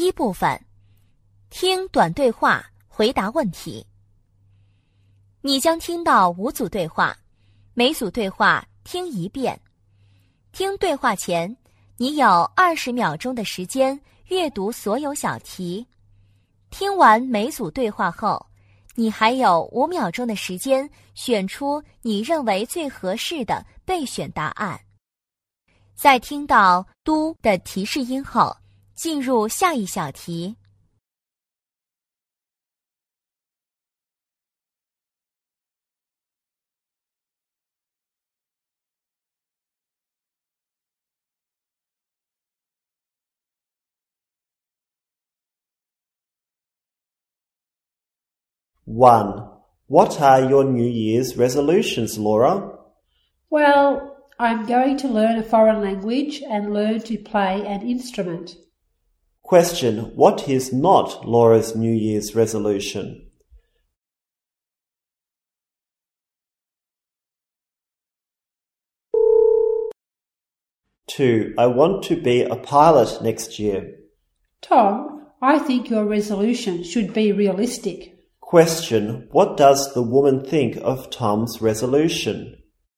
一部分，听短对话，回答问题。你将听到5组对话，每组对话听1遍。听对话前，你有20秒钟的时间阅读所有小题。听完每组对话后，你还有5秒钟的时间选出你认为最合适的备选答案。在听到“嘟”的提示音后，进入下一小题。 1. What are your New Year's resolutions, Laura? Well, I'm going to learn a foreign language and learn to play an instrument. Question. What is not Laura's New Year's resolution? Two. I want to be a pilot next year. Tom, I think your resolution should be realistic. Question. What does the woman think of Tom's resolution?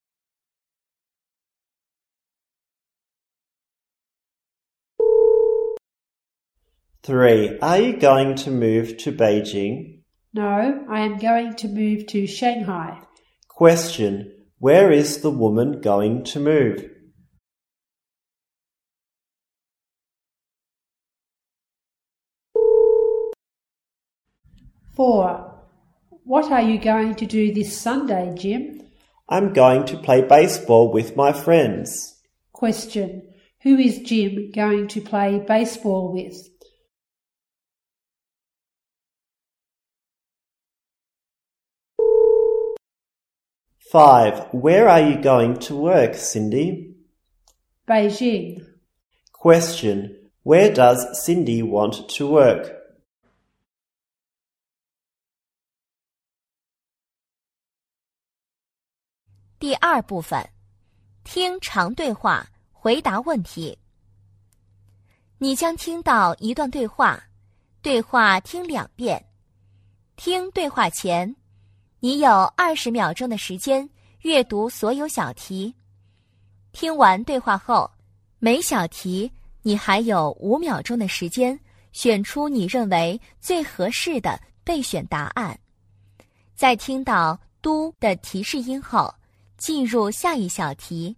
3. Are you going to move to Beijing? No, I am going to move to Shanghai. Question. Where is the woman going to move? 4. What are you going to do this Sunday, Jim? I'm going to play baseball with my friends. Question. Who is Jim going to play baseball with? 5. Where are you going to work, Cindy? Beijing. Question. Where does Cindy want to work? 第2部分，听长对话，回答问题。你将听到一段对话，对话听2遍。听对话前，你有20秒钟的时间阅读所有小题。听完对话后，每小题你还有5秒钟的时间选出你认为最合适的备选答案。在听到“嘟”的提示音后，进入下一小题。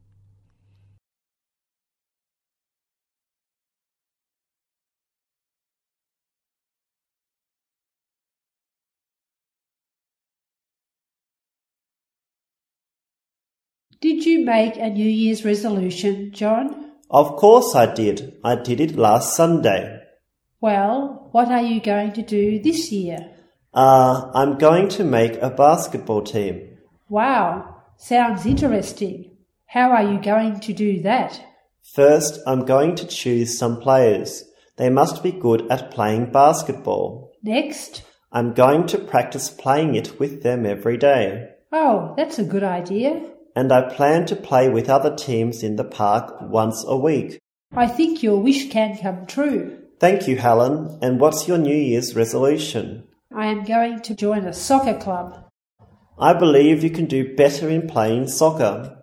Did you make a New Year's resolution, John? Of course I did. I did it last Sunday. Well, what are you going to do this year? I'm going to make a basketball team. Wow, sounds interesting. How are you going to do that? First, I'm going to choose some players. They must be good at playing basketball. Next? I'm going to practice playing it with them every day. Oh, that's a good idea. And I plan to play with other teams in the park once a week. I think your wish can come true. Thank you, Helen. And what's your New Year's resolution? I am going to join a soccer club. I believe you can do better in playing soccer.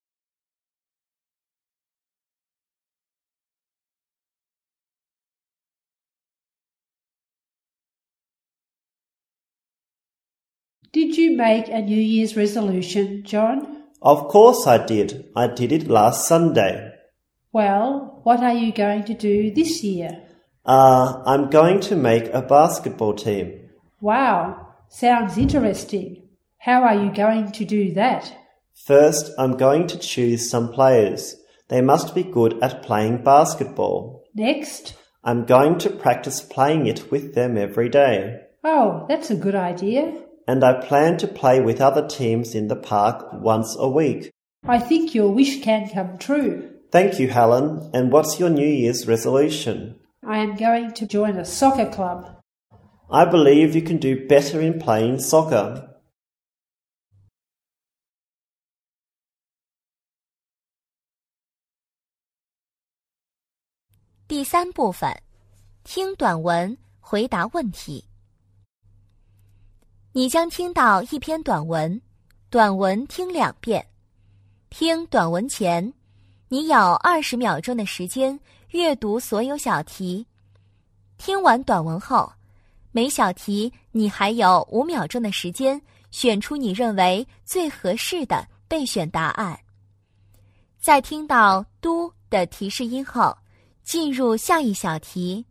Did you make a New Year's resolution, John? Of course I did. I did it last Sunday. Well, what are you going to do this year? I'm going to make a basketball team. Wow, sounds interesting. How are you going to do that? First, I'm going to choose some players. They must be good at playing basketball. Next? I'm going to practice playing it with them every day. Oh, that's a good idea. And I plan to play with other teams in the park once a week. I think your wish can come true. Thank you, Helen. And what's your New Year's resolution? I am going to join a soccer club. I believe you can do better in playing soccer. 第3部分， 听短文，回答问题。你将听到一篇短文，短文听2遍。听短文前，你有20秒钟的时间阅读所有小题。听完短文后，每小题你还有5秒钟的时间选出你认为最合适的备选答案。在听到“嘟”的提示音后，进入下一小题。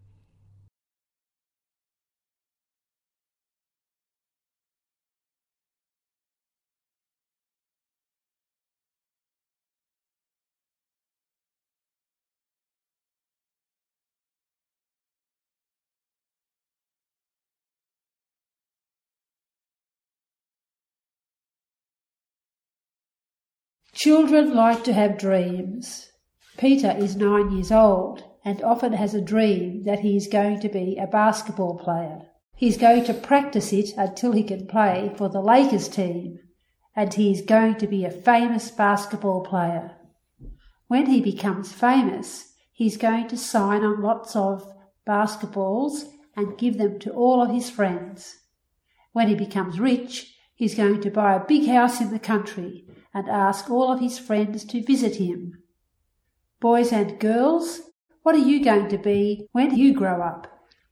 Children like to have dreams. Peter is 9 years old and often has a dream that he is going to be a basketball player. He's going to practice it until he can play for the Lakers team, and he is going to be a famous basketball player. When he becomes famous, he's going to sign on lots of basketballs and give them to all of his friends. When he becomes rich, he's going to buy a big house in the country and ask all of his friends to visit him. Boys and girls, what are you going to be when you grow up?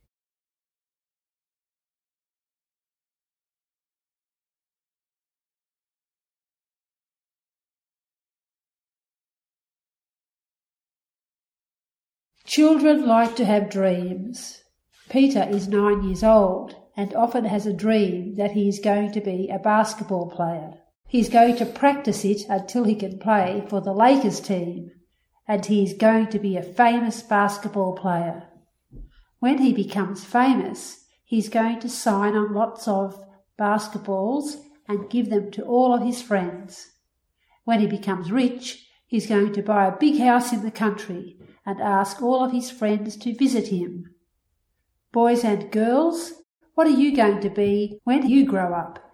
Children like to have dreams. Peter is 9 years old and often has a dream that he is going to be a basketball player. He's going to practice it until he can play for the Lakers team, and he is going to be a famous basketball player. When he becomes famous, he's going to sign on lots of basketballs and give them to all of his friends. When he becomes rich, he's going to buy a big house in the country and ask all of his friends to visit him. Boys and girls, what are you going to be when you grow up?